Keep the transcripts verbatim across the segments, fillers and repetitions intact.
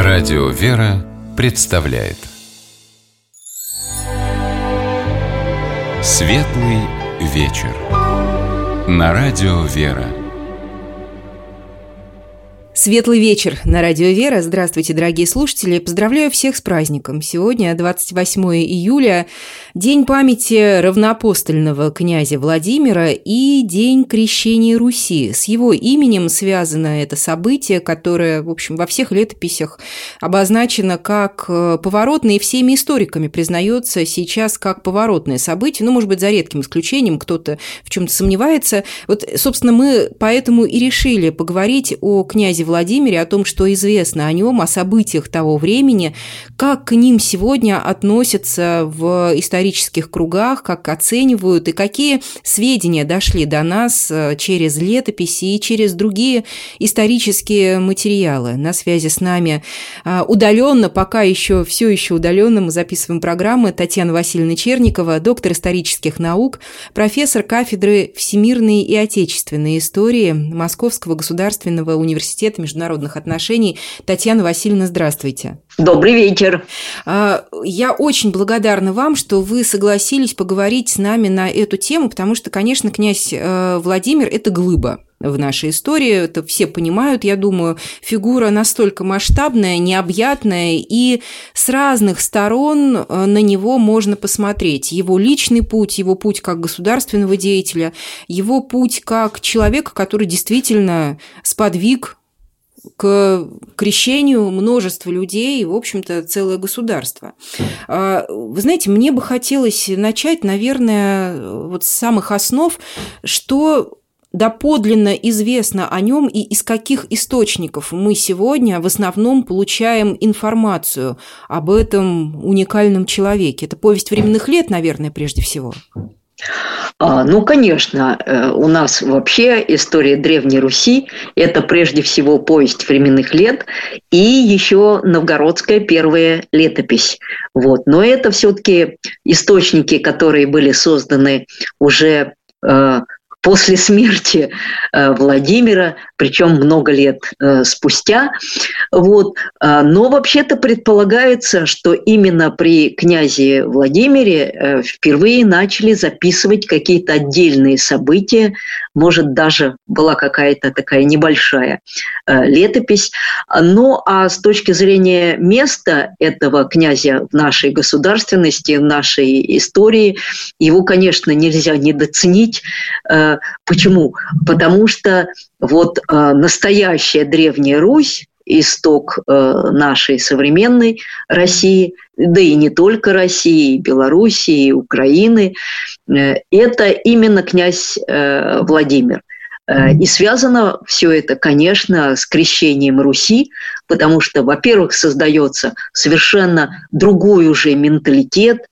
Радио «Вера» представляет Светлый вечер на Радио «Вера». Светлый вечер на Радио «Вера». Здравствуйте, дорогие слушатели. Поздравляю всех с праздником. Сегодня, двадцать восьмого июля, День памяти равноапостольного князя Владимира и День крещения Руси. С его именем связано это событие, которое, в общем, во всех летописях обозначено как поворотное и всеми историками признается сейчас как поворотное событие. Ну, может быть, за редким исключением, кто-то в чем-то сомневается. Вот, собственно, мы поэтому и решили поговорить о князе Владимире, о том, что известно о нем, о событиях того времени, как к ним сегодня относятся в исторических кругах, как оценивают и какие сведения дошли до нас через летописи и через другие исторические материалы. На связи с нами удаленно, пока еще все еще удаленно, мы записываем программы, Татьяна Васильевна Черникова, доктор исторических наук, профессор кафедры всемирной и отечественной истории Московского государственного университета международных отношений. Татьяна Васильевна, здравствуйте. Добрый вечер. Я очень благодарна вам, что вы согласились поговорить с нами на эту тему, потому что, конечно, князь Владимир – это глыба в нашей истории, это все понимают, я думаю, фигура настолько масштабная, необъятная, и с разных сторон на него можно посмотреть. Его личный путь, его путь как государственного деятеля, его путь как человека, который действительно сподвиг к крещению множества людей и, в общем-то, целое государство. Вы знаете, мне бы хотелось начать, наверное, вот с самых основ, что доподлинно известно о нем и из каких источников мы сегодня в основном получаем информацию об этом уникальном человеке. Это «Повесть временных лет», наверное, прежде всего. Ну, конечно, у нас вообще история Древней Руси – это прежде всего повесть временных лет и еще новгородская первая летопись. Вот. Но это все-таки источники, которые были созданы уже э, после смерти э, Владимира, причем много лет э, спустя. Вот. Но вообще-то предполагается, что именно при князе Владимире э, впервые начали записывать какие-то отдельные события, может, даже была какая-то такая небольшая э, летопись. Ну, а с точки зрения места этого князя в нашей государственности, в нашей истории, его, конечно, нельзя недооценить. Э, почему? Потому что вот э, настоящая Древняя Русь, исток э, нашей современной России, да и не только России, и Белоруссии, и Украины, э, это именно князь э, Владимир. Э, и связано все это, конечно, с крещением Руси, потому что, во-первых, создается совершенно другой уже менталитет,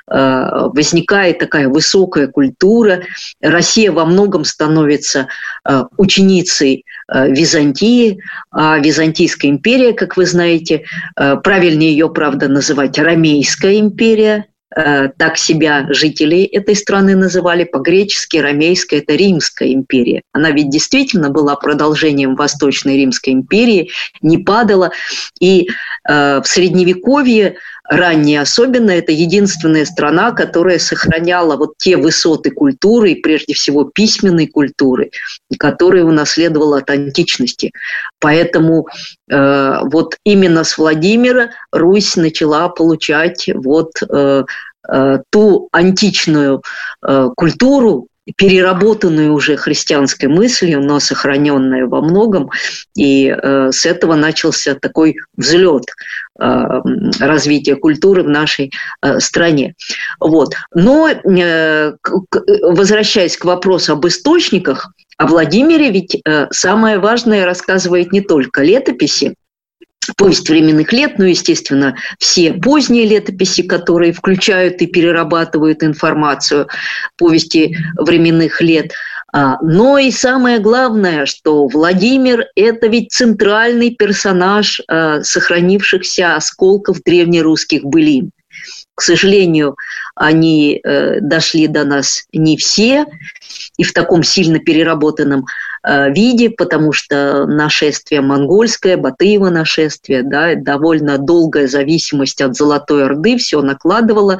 возникает такая высокая культура. Россия во многом становится ученицей Византии, а Византийская империя, как вы знаете, правильнее ее, правда, называть Ромейская империя, так себя жители этой страны называли, по-гречески Ромейская – это Римская империя. Она ведь действительно была продолжением Восточной Римской империи, не падала. И э, в Средневековье, ранее особенно, это единственная страна, которая сохраняла вот те высоты культуры, и прежде всего письменной культуры, которые унаследовала от античности. Поэтому э, вот именно с Владимира Русь начала получать вот э, э, ту античную э, культуру, переработанную уже христианской мыслью, но сохраненную во многом. И э, с этого начался такой взлет э, развития культуры в нашей э, стране. Вот. Но э, к, возвращаясь к вопросу об источниках, о Владимире ведь э, самое важное рассказывает не только летописи, повесть временных лет, ну, естественно, все поздние летописи, которые включают и перерабатывают информацию, повести временных лет. Но и самое главное, что Владимир – это ведь центральный персонаж сохранившихся осколков древнерусских былин. К сожалению, они дошли до нас не все, и в таком сильно переработанном виде, потому что нашествие монгольское, Батыево нашествие, да, довольно долгая зависимость от Золотой Орды, все накладывало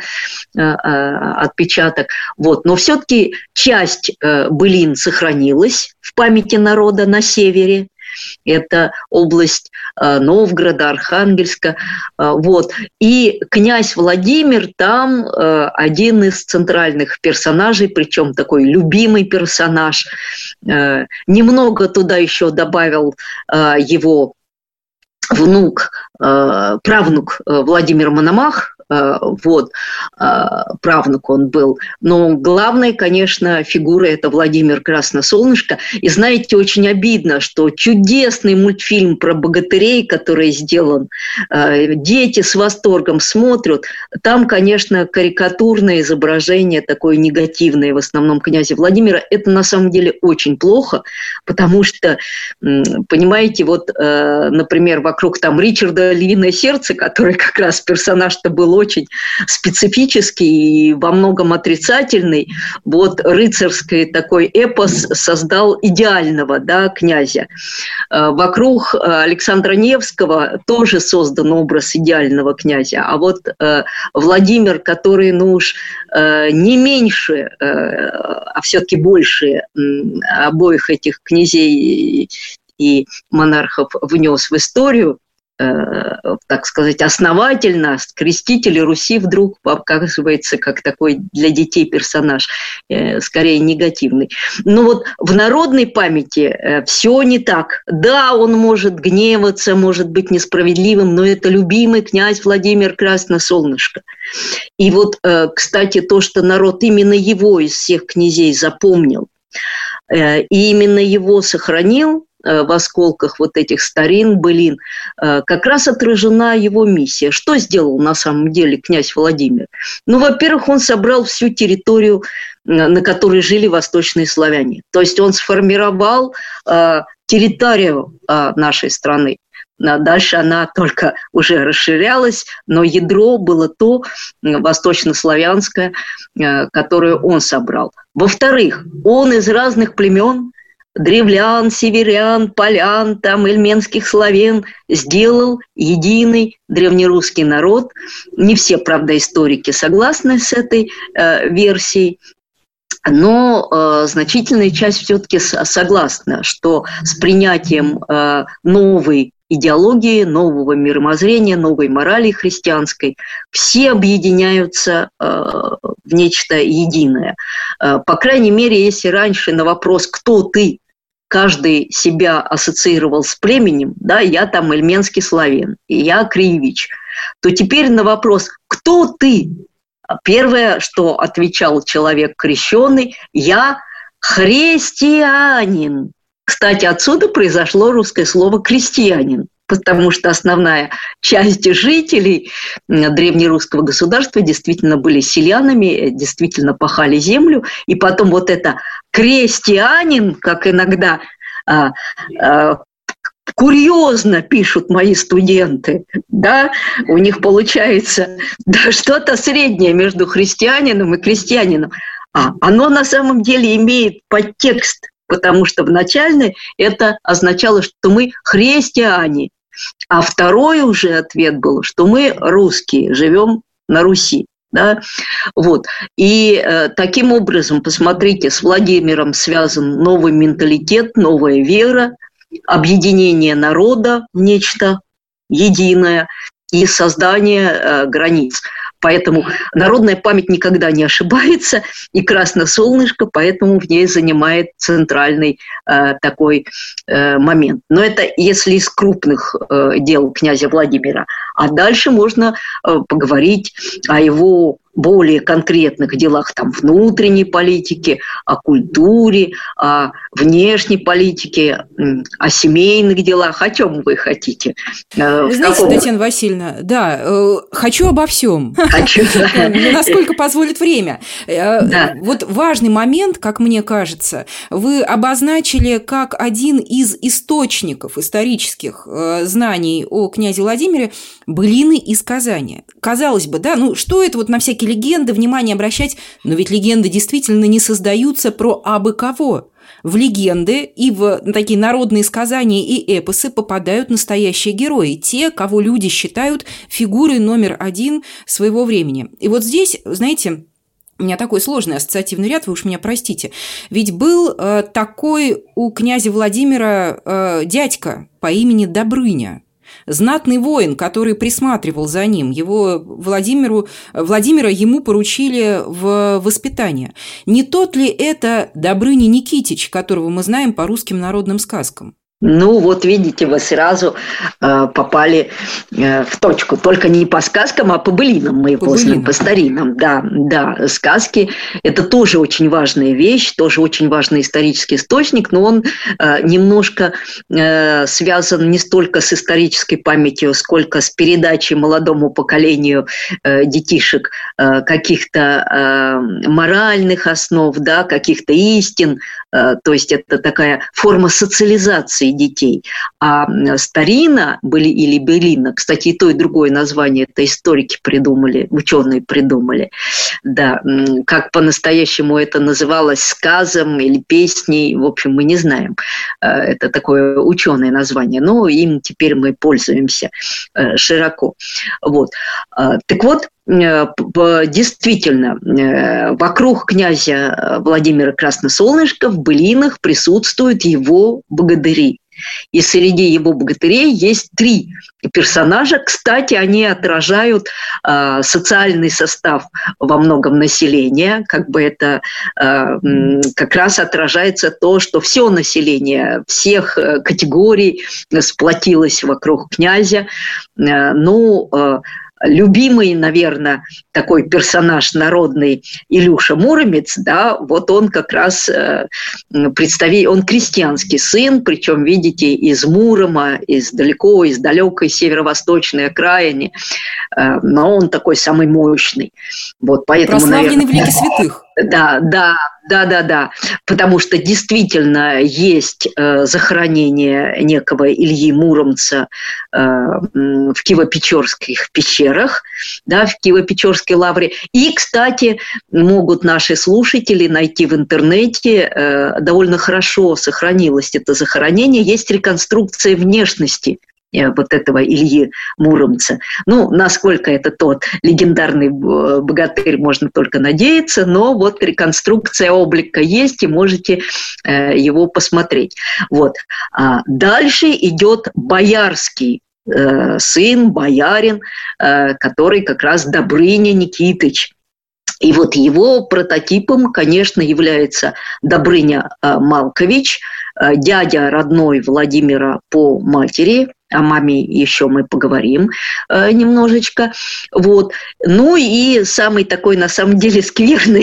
отпечаток. Вот. Но все-таки часть былин сохранилась в памяти народа на севере. Это область Новгорода, Архангельска. Вот. И князь Владимир там один из центральных персонажей, причем такой любимый персонаж. Немного туда еще добавил его внук, правнук Владимир Мономах. Вот, правнук он был. Но главная, конечно, фигура – это Владимир Красносолнышко. И знаете, очень обидно, что чудесный мультфильм про богатырей, который сделан, дети с восторгом смотрят. Там, конечно, карикатурное изображение, такое негативное, в основном князя Владимира. Это на самом деле очень плохо, потому что, понимаете, вот, например, вокруг там Ричарда «Львиное сердце», который как раз персонаж-то был очень специфический и во многом отрицательный. Вот рыцарский такой эпос создал идеального, да, князя. Вокруг Александра Невского тоже создан образ идеального князя. А вот Владимир, который, ну уж не меньше, а все-таки больше обоих этих князей и монархов внес в историю, так сказать, основательно, креститель Руси вдруг оказывается как такой для детей персонаж, скорее негативный. Но вот в народной памяти все не так. Да, он может гневаться, может быть несправедливым, но это любимый князь Владимир Красносолнышко. И вот, кстати, то, что народ именно его из всех князей запомнил, и именно его сохранил, в осколках вот этих старин, былин, как раз отражена его миссия. Что сделал на самом деле князь Владимир? Ну, во-первых, он собрал всю территорию, на которой жили восточные славяне. То есть он сформировал территорию нашей страны. Дальше она только уже расширялась, но ядро было то восточнославянское, которое он собрал. Во-вторых, он из разных племен, древлян, северян, полян, там, эльменских славян, сделал единый древнерусский народ. Не все, правда, историки согласны с этой э, версией, но э, значительная часть все-таки согласна, что с принятием э, новой идеологии, нового мировоззрения, новой морали христианской, все объединяются э, в нечто единое. Э, по крайней мере, если раньше на вопрос «кто ты?» каждый себя ассоциировал с племенем, да, я там эльменский славян, и я кривич, то теперь на вопрос «кто ты?» первое, что отвечал человек крещеный, я христианин. Кстати, отсюда произошло русское слово «крестьянин», потому что основная часть жителей древнерусского государства действительно были селянами, действительно пахали землю, и потом вот это «крестьянин», как иногда а, а, курьезно пишут мои студенты, да, у них получается да, что-то среднее между христианином и крестьянином, а оно на самом деле имеет подтекст, потому что вначале это означало, что мы христиане, а второй уже ответ был, что мы русские, живем на Руси. Да? Вот. И э, таким образом, посмотрите, с Владимиром связан новый менталитет, новая вера, объединение народа в нечто единое и создание э, границ. Поэтому народная память никогда не ошибается, и Красносолнышко поэтому в ней занимает центральный э, такой э, момент. Но это если из крупных э, дел князя Владимира. А дальше можно э, поговорить о его более конкретных делах там, внутренней политики, о культуре, о внешней политике, о семейных делах. О чем вы хотите? Вы знаете, каком... Татьяна Васильевна, да, э, хочу обо всем. Хочу, да. Насколько позволит время. Да. Вот важный момент, как мне кажется, вы обозначили как один из источников исторических знаний о князе Владимире былины и сказания. Казалось бы, да, ну что это вот на всякие легенды, внимание обращать, но ведь легенды действительно не создаются про абы кого. в легенды и в такие народные сказания и эпосы попадают настоящие герои, те, кого люди считают фигурой номер один своего времени. И вот здесь, знаете, у меня такой сложный ассоциативный ряд, вы уж меня простите. Ведь был э, такой у князя Владимира э, дядька по имени Добрыня. Знатный воин, который присматривал за ним, его Владимиру, Владимира ему поручили в воспитание. Не тот ли это Добрыня Никитич, которого мы знаем по русским народным сказкам? Ну, вот видите, вы сразу э, попали э, в точку. Только не по сказкам, а по былинам мы его знаем, по старинам. Да, да, сказки – это тоже очень важная вещь, тоже очень важный исторический источник, но он э, немножко э, связан не столько с исторической памятью, сколько с передачей молодому поколению э, детишек э, каких-то э, моральных основ, да, каких-то истин. Э, то есть это такая форма социализации детей. А старина были или былина, кстати, и то, и другое название это историки придумали, ученые придумали. Да, как по-настоящему это называлось, сказом или песней, в общем, мы не знаем. Это такое ученое название, но им теперь мы пользуемся широко. Вот. Так вот, действительно, вокруг князя Владимира Красносолнышко в былинах присутствуют его богатыри. И среди его богатырей есть три персонажа. Кстати, они отражают э, социальный состав во многом населения. Как бы это э, как раз отражается то, что все население всех категорий сплотилось вокруг князя. Э, ну, э, любимый, наверное, такой персонаж народный Илюша Муромец, да, вот он как раз э, представитель, он крестьянский сын, причем, видите, из Мурома, из далеко, из далекой северо-восточной окраины, э, но он такой самый мощный. Вот, поэтому, прославленный в лике святых. Да, да, да, да, да, потому что действительно есть э, захоронение некого Ильи Муромца э, в Киево-Печорских пещерах, да, в Киево-Печорской лавре. И, кстати, могут наши слушатели найти в интернете, э, довольно хорошо сохранилось это захоронение, есть реконструкция внешности вот этого Ильи Муромца. Ну, насколько это тот легендарный богатырь, можно только надеяться, но вот реконструкция облика есть, и можете э, его посмотреть. Вот. А дальше идет боярский э, сын, боярин, э, который как раз Добрыня Никитыч. И вот его прототипом, конечно, является Добрыня э, Малкович, э, дядя родной Владимира по матери. О маме еще мы поговорим э, немножечко. Вот. Ну и самый такой, на самом деле, скверный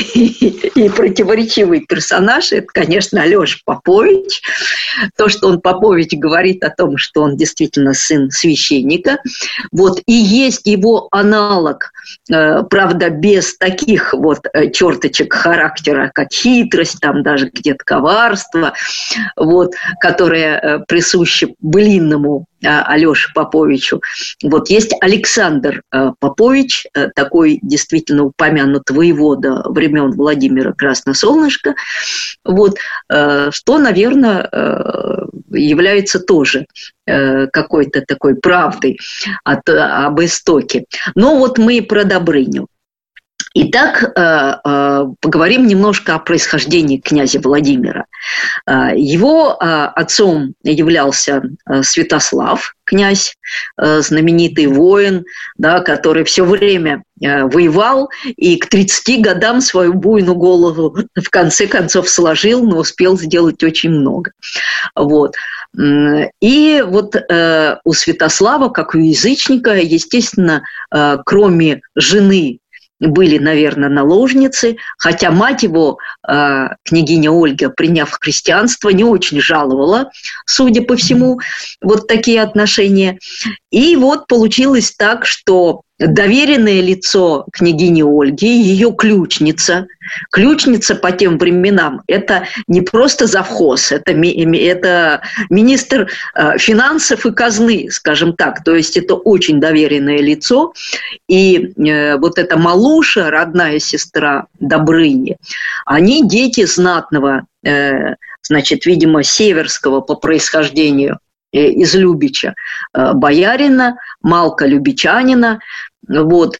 и противоречивый персонаж – это, конечно, Алеша Попович. То, что он, Попович, говорит о том, что он действительно сын священника. Вот. И есть его аналог, э, правда, без таких вот черточек характера, как хитрость, там даже где-то коварство, вот, которое э, присуще былинному Алёше Поповичу. Вот есть Александр Попович, такой действительно упомянут воевода времен Владимира Красносолнышко, вот, что, наверное, является тоже какой-то такой правдой от, об истоке. Но вот мы про Добрыню. Итак, поговорим немножко о происхождении князя Владимира. Его отцом являлся Святослав, князь, знаменитый воин, да, который все время воевал и к тридцати годам свою буйную голову в конце концов сложил, но успел сделать очень много. Вот. И вот у Святослава, как у язычника, естественно, кроме жены, были, наверное, наложницы, хотя мать его, княгиня Ольга, приняв христианство, не очень жаловала, судя по всему, вот такие отношения. И вот получилось так, что доверенное лицо княгини Ольги, ее ключница. Ключница по тем временам – это не просто завхоз, это, это министр финансов и казны, скажем так. То есть это очень доверенное лицо. И вот эта Малуша, родная сестра Добрыни, они дети знатного значит, видимо, северского по происхождению из Любича боярина, Малка Любичанина, вот.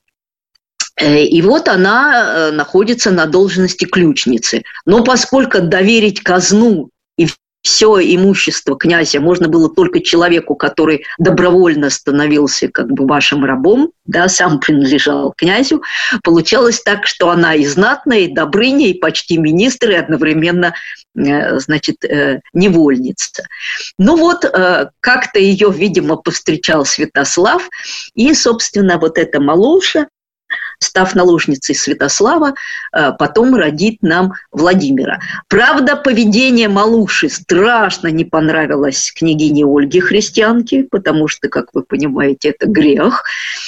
И вот она находится на должности ключницы. Но поскольку доверить казну и все имущество князя можно было только человеку, который добровольно становился как бы вашим рабом, да, сам принадлежал князю, получалось так, что она и знатная, и добрыня, и почти министр, и одновременно, значит, невольница. Ну вот, как-то ее, видимо, повстречал Святослав, и, собственно, вот эта Малуша, став наложницей Святослава, потом родит нам Владимира. Правда, поведение Малуши страшно не понравилось княгине Ольге Христианке, потому что, как вы понимаете, это грех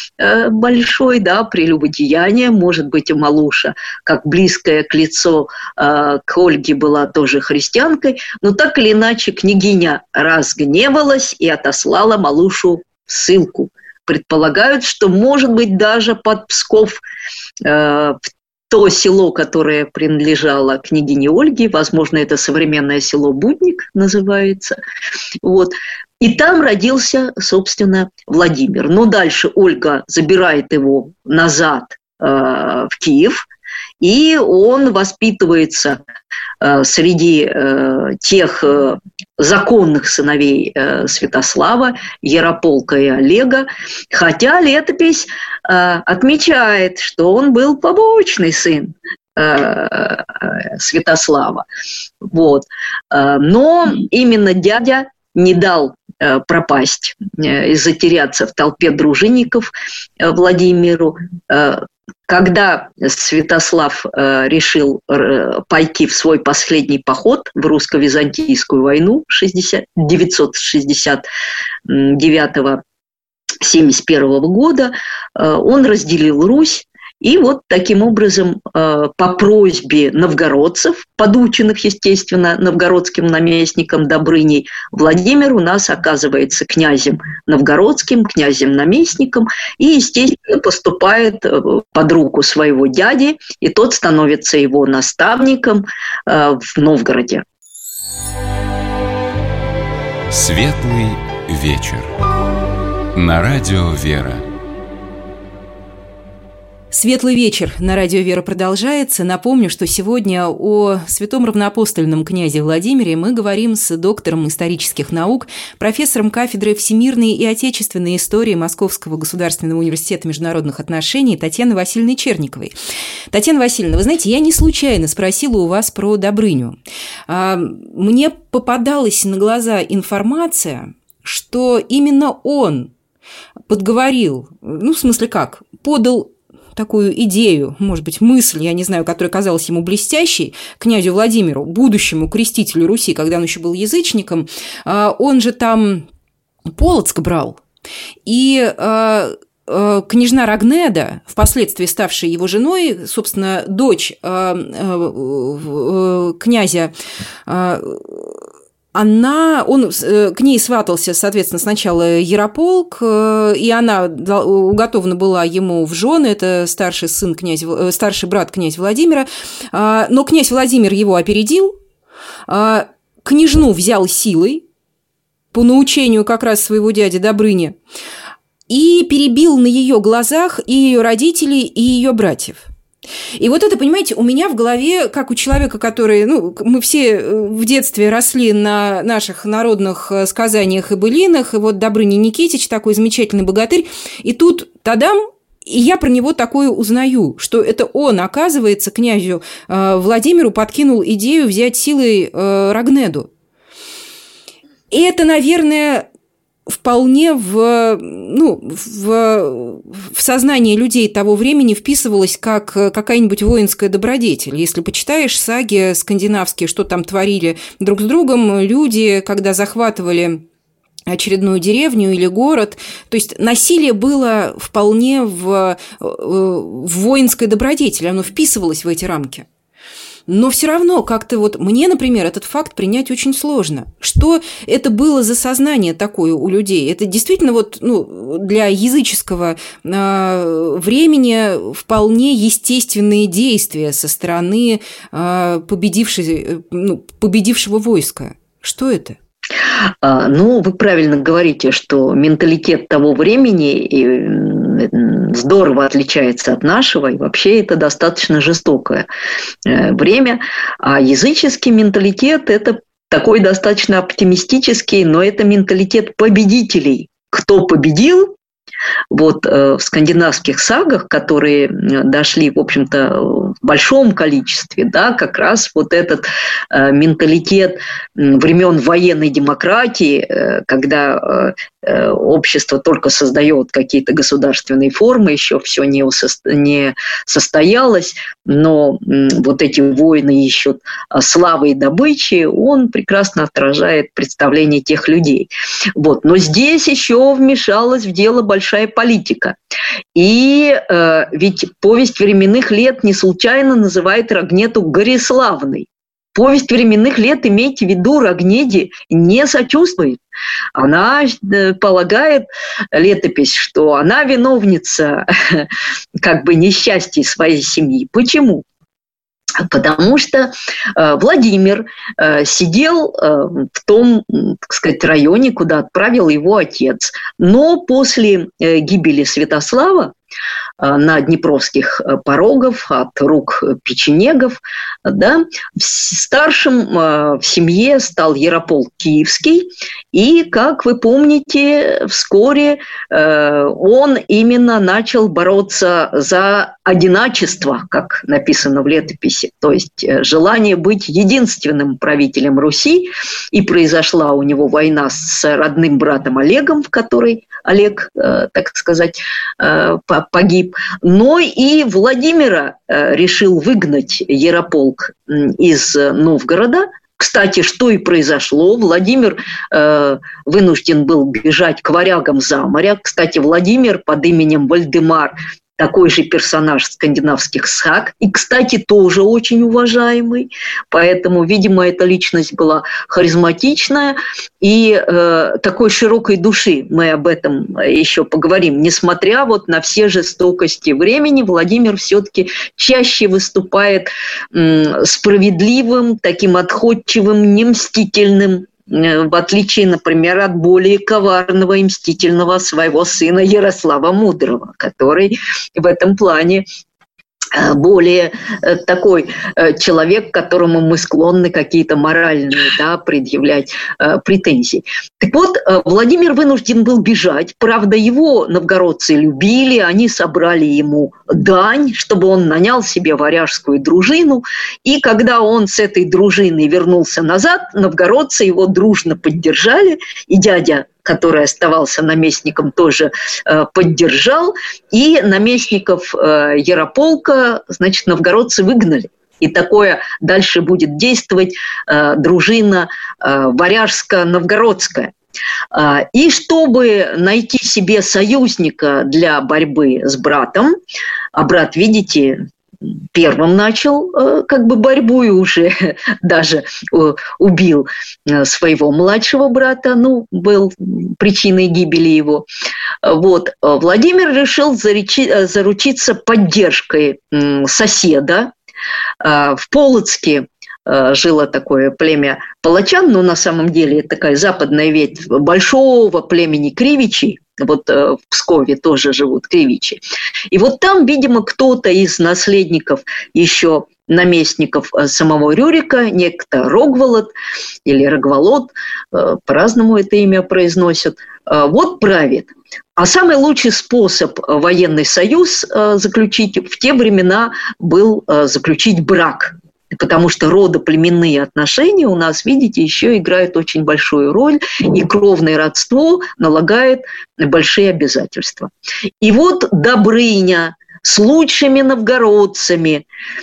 большой, да, прелюбодеяние. Может быть, и Малуша, как близкая к лицу к Ольге, была тоже христианкой, но так или иначе княгиня разгневалась и отослала Малушу в ссылку. Предполагают, что, может быть, даже под Псков, э, в то село, которое принадлежало княгине Ольге, возможно, это современное село Будник называется, вот. И там родился, собственно, Владимир. Но дальше Ольга забирает его назад э, в Киев, и он воспитывается э, среди э, тех э, законных сыновей э, Святослава, Ярополка и Олега, хотя летопись э, отмечает, что он был побочный сын э, Святослава. Вот. Э, но именно дядя не дал э, пропасть э, и затеряться в толпе дружинников э, Владимиру. Э, Когда Святослав э, решил э, пойти в свой последний поход в русско-византийскую войну девятьсот шестьдесят девятого — семьдесят первого года, э, он разделил Русь. И вот таким образом по просьбе новгородцев, подученных, естественно, новгородским наместником Добрыней, Владимир у нас оказывается князем новгородским, князем-наместником и, естественно, поступает под руку своего дяди, и тот становится его наставником в Новгороде. Светлый вечер. На радио «Вера». Светлый вечер на радио «Вера» продолжается. Напомню, что сегодня о святом равноапостольном князе Владимире мы говорим с доктором исторических наук, профессором кафедры всемирной и отечественной истории Московского государственного университета международных отношений Татьяной Васильевной Черниковой. Татьяна Васильевна, вы знаете, я не случайно спросила у вас про Добрыню. Мне попадалась на глаза информация, что именно он подговорил, ну, в смысле как, подал такую идею, может быть, мысль, я не знаю, которая казалась ему блестящей, князю Владимиру, будущему крестителю Руси, когда он еще был язычником, он же там Полоцк брал. И княжна Рагнеда, впоследствии ставшая его женой, собственно, дочь князя, она, он к ней сватался, соответственно, сначала Ярополк, и она уготована была ему в жены, это старший сын князя, старший брат князя Владимира, но князь Владимир его опередил, княжну взял силой, по научению как раз своего дяди Добрыни, и перебил на ее глазах и ее родителей, и ее братьев. И вот это, понимаете, у меня в голове, как у человека, который, ну, мы все в детстве росли на наших народных сказаниях и былинах, и вот Добрыня Никитич, такой замечательный богатырь, и тут тадам, и я про него такое узнаю, что это он, оказывается, князю Владимиру подкинул идею взять силой Рагнеду. И это, наверное, вполне в, ну, в, в сознание людей того времени вписывалось как какая-нибудь воинская добродетель. Если почитаешь саги скандинавские, что там творили друг с другом люди, когда захватывали очередную деревню или город, то есть насилие было вполне в, в воинской добродетели, оно вписывалось в эти рамки. Но все равно как-то вот мне, например, этот факт принять очень сложно. Что это было за сознание такое у людей? Это действительно вот, ну, для языческого э, времени вполне естественные действия со стороны э, победившей, ну, победившего войска. Что это? Ну, вы правильно говорите, что менталитет того времени здорово отличается от нашего, и вообще это достаточно жестокое время. А языческий менталитет – это такой достаточно оптимистический, но это менталитет победителей. Кто победил? Вот э, в скандинавских сагах, которые дошли, в общем-то, в большом количестве, да, как раз вот этот э, менталитет времен военной демократии, э, когда э, общество только создает какие-то государственные формы, еще все не, усо- не состоялось, но э, вот эти войны ищут славы и добычи, он прекрасно отражает представление тех людей. Вот. Но здесь еще вмешалась в дело большая политика. И э, ведь повесть временных лет не случайно называет Рогнеду гореславной. Повесть временных лет, имейте в виду, Рогнеде не сочувствует. Она э, полагает, летопись, что она виновница как бы несчастья своей семьи. Почему? Потому что э, Владимир э, сидел э, в том, так сказать, районе, куда отправил его отец. Но после э, гибели Святослава э, на Днепровских порогах от рук печенегов, да, старшим э, в семье стал Ярополк Киевский. И, как вы помните, вскоре э, он именно начал бороться за одиначество, как написано в летописи, то есть желание быть единственным правителем Руси. И произошла у него война с родным братом Олегом, в которой Олег, э, так сказать, э, погиб. Но и Владимира э, решил выгнать Ярополк из Новгорода. Кстати, что и произошло. Владимир э, вынужден был бежать к варягам за моря. Кстати, Владимир под именем Вальдемар, такой же персонаж скандинавских саг, и, кстати, тоже очень уважаемый. Поэтому, видимо, эта личность была харизматичная и э, такой широкой души. Мы об этом еще поговорим. Несмотря вот на все жестокости времени, Владимир все-таки чаще выступает э, справедливым, таким отходчивым, немстительным, в отличие, например, от более коварного и мстительного своего сына Ярослава Мудрого, который в этом плане более такой человек, к которому мы склонны какие-то моральные, да, предъявлять э, претензии. Так вот, Владимир вынужден был бежать. Правда, его новгородцы любили, они собрали ему дань, чтобы он нанял себе варяжскую дружину. И когда он с этой дружиной вернулся назад, новгородцы его дружно поддержали, и дядя, который оставался наместником, тоже э, поддержал. И наместников э, Ярополка, значит, новгородцы выгнали. И такое дальше будет действовать э, дружина э, варяжско-новгородская. Э, и чтобы найти себе союзника для борьбы с братом, а брат, видите, первым начал э, как бы борьбу и уже даже э, убил э, своего младшего брата, ну, был причиной гибели его. Вот. Владимир решил заречи, заручиться поддержкой э, соседа. Э, в Полоцке э, жило такое племя палачан, но на самом деле это такая западная ветвь большого племени Кривичей. Вот в Пскове тоже живут кривичи. И вот там, видимо, кто-то из наследников еще наместников самого Рюрика, некто Рогволод или Рогволод, по-разному это имя произносят, вот правит. А самый лучший способ военный союз заключить в те времена был заключить брак. Потому что родоплеменные отношения у нас, видите, еще играют очень большую роль, и кровное родство налагает большие обязательства. И вот Добрыня с лучшими новгородцами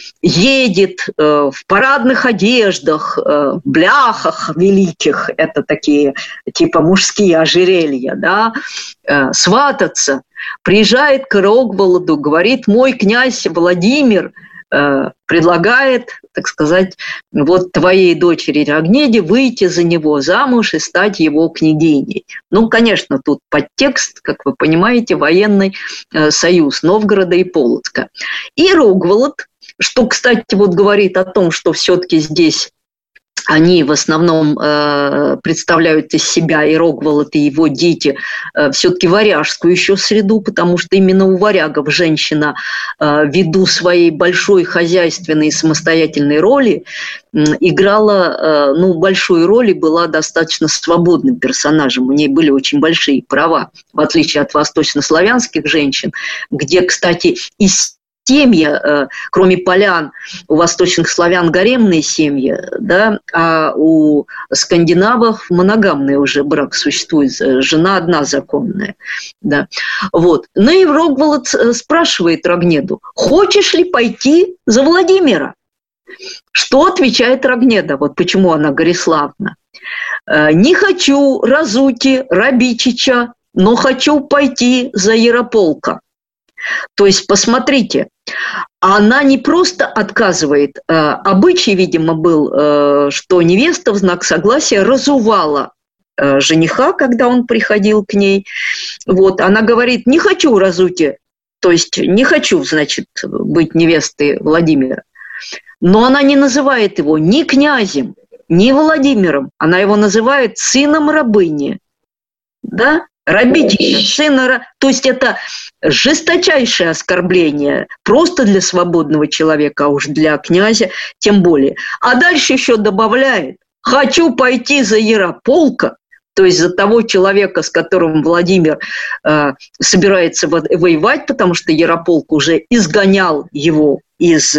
едет э, в парадных одеждах, э, в бляхах великих, это такие типа мужские ожерелья, да, э, свататься, приезжает к Рогволоду, говорит: мой князь Владимир предлагает, так сказать, вот твоей дочери Рогнеде выйти за него замуж и стать его княгиней. Ну, конечно, тут подтекст, как вы понимаете, военный союз Новгорода и Полоцка. И Рогволод, что, кстати, вот говорит о том, что все-таки здесь они в основном э, представляют из себя, и Рогволод, и его дети, э, все-таки варяжскую еще среду, потому что именно у варягов женщина, э, ввиду своей большой хозяйственной и самостоятельной роли, э, играла э, ну, большую роль и была достаточно свободным персонажем. У нее были очень большие права, в отличие от восточнославянских женщин, где, кстати, из семьи, кроме полян, у восточных славян гаремные семьи, да, а у скандинавов моногамный уже брак существует, жена одна законная. Да. Вот. Ну и Рогволод спрашивает Рогнеду: хочешь ли пойти за Владимира? Что отвечает Рогнеда? Вот почему она гориславна. Не хочу Разути, Рабичича, но хочу пойти за Ярополка. То есть, посмотрите, она не просто отказывает. Обычай, видимо, был, что невеста в знак согласия разувала жениха, когда он приходил к ней. Вот, она говорит: не хочу Разути, то есть не хочу, значит, быть невестой Владимира. Но она не называет его ни князем, ни Владимиром. Она его называет сыном рабыни. Да? Рабичича, сына, то есть это жесточайшее оскорбление просто для свободного человека, а уж для князя тем более. А дальше еще добавляет: хочу пойти за Ярополка, то есть за того человека, с которым Владимир э, собирается воевать, потому что Ярополк уже изгонял его из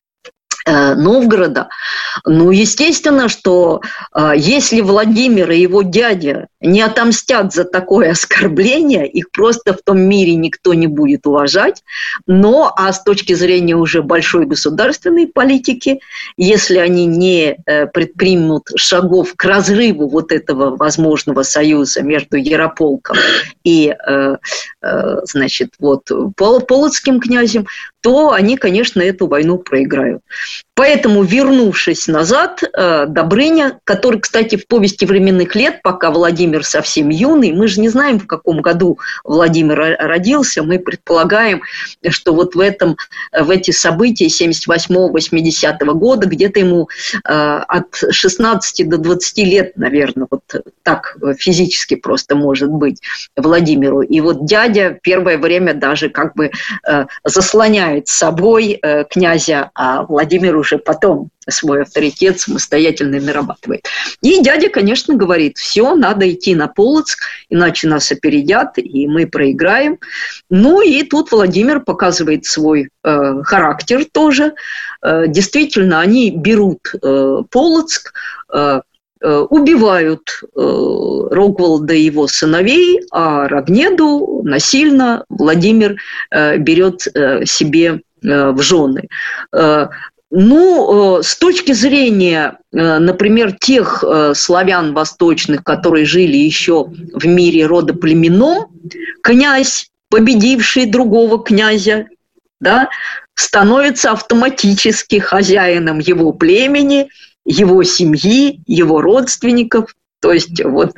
Новгорода. Ну, естественно, что э, если Владимир и его дядя не отомстят за такое оскорбление, их просто в том мире никто не будет уважать. Но, а с точки зрения уже большой государственной политики, если они не э, предпримут шагов к разрыву вот этого возможного союза между Ярополком и, э, э, значит, вот, Полоцким князем, то они, конечно, эту войну проиграют. Поэтому, вернувшись назад, Добрыня, который, кстати, в повести временных лет, пока Владимир совсем юный, мы же не знаем, в каком году Владимир родился, мы предполагаем, что вот в, этом, в эти события семьдесят восьмого — восьмидесятого года где-то ему от шестнадцати до двадцати лет, наверное, вот так физически просто может быть Владимиру. И вот дядя первое время даже как бы заслоняет с собой князя, а Владимир уже потом свой авторитет самостоятельно нарабатывает. И дядя, конечно, говорит: все, надо идти на Полоцк, иначе нас опередят, и мы проиграем. Ну и тут Владимир показывает свой э, характер тоже. Э, действительно, они берут э, Полоцк, э, убивают э, Рогволода и его сыновей, а Рогнеду насильно Владимир э, берет э, себе э, в жены. Э, Ну, с точки зрения, например, тех славян восточных, которые жили еще в мире родоплеменном, князь, победивший другого князя, да, становится автоматически хозяином его племени, его семьи, его родственников. То есть, вот,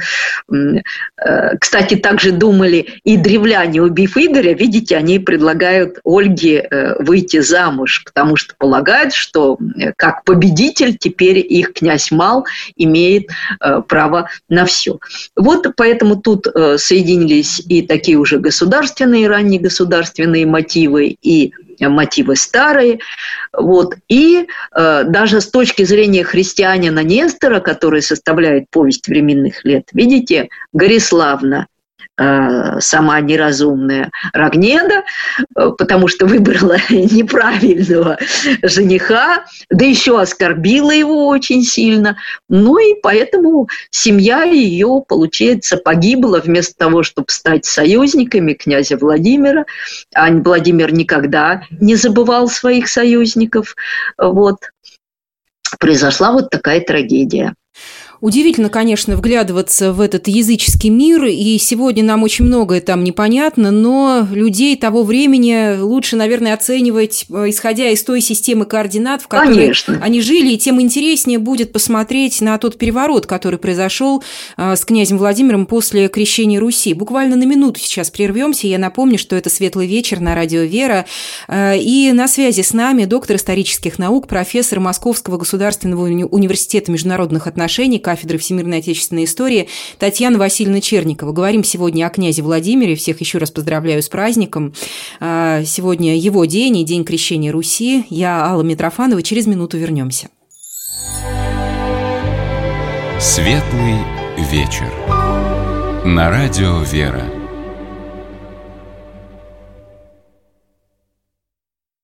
кстати, также думали и древляне, убив Игоря, видите, они предлагают Ольге выйти замуж, потому что полагают, что как победитель теперь их князь Мал имеет право на все. Вот поэтому тут соединились и такие уже государственные, ранние государственные мотивы, и мотивы старые. Вот. И э, даже с точки зрения христианина Нестора, который составляет повесть временных лет, видите, гориславна, э, сама неразумная Рогнеда, э, потому что выбрала неправильного жениха, да еще оскорбила его очень сильно. Ну и поэтому семья ее, получается, погибла вместо того, чтобы стать союзниками князя Владимира. А Владимир никогда не забывал своих союзников. Вот. Произошла вот такая трагедия. Удивительно, конечно, вглядываться в этот языческий мир, и сегодня нам очень многое там непонятно, но людей того времени лучше, наверное, оценивать, исходя из той системы координат, в которой конечно. Они жили, и тем интереснее будет посмотреть на тот переворот, который произошел с князем Владимиром после крещения Руси. Буквально на минуту сейчас прервемся. Я напомню, что это «Светлый вечер» на радио «Вера», и на связи с нами доктор исторических наук, профессор Московского государственного университета международных отношений, кафедры всемирной отечественной истории Татьяна Васильевна Черникова. Говорим сегодня о князе Владимире. Всех еще раз поздравляю с праздником. Сегодня его день и день крещения Руси. Я Алла Митрофанова. Через минуту вернемся. Светлый вечер. На радио «Вера».